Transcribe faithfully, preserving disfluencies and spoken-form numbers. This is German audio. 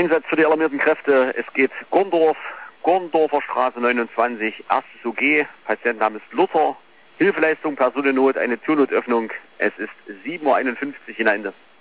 Einsatz für die alarmierten Kräfte. Es geht Gondorf, Gondorfer Straße neunundzwanzig, erstes O G. Patientenname ist Luther. Hilfeleistung, Personennot, eine Türnotöffnung. Es ist sieben Uhr einundfünfzig in der Ende.